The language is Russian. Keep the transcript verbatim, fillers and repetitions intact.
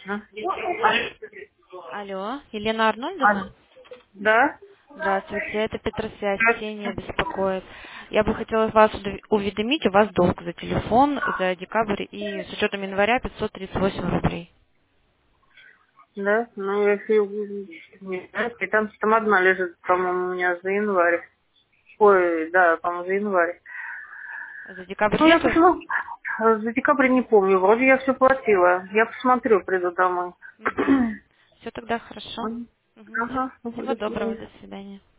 А? Алло, Елена А, Арнольдовна? да? Здравствуйте, это Петросвязь, Ксения беспокоит. Я бы хотела вас удов- уведомить, у вас долг за телефон за декабрь и с учетом января пятьсот тридцать восемь рублей. Да? Ну, если не знаю, и там, там одна лежит, по-моему, у меня за январь. Ой, да, по-моему, за январь. За декабрь Ну, я нету? посмотрю. За декабрь не помню. Вроде я все платила. Я посмотрю, приду домой. Угу. Все тогда хорошо. Мгм. Мгм. Ага, ну, Всего до доброго, свидания. до свидания.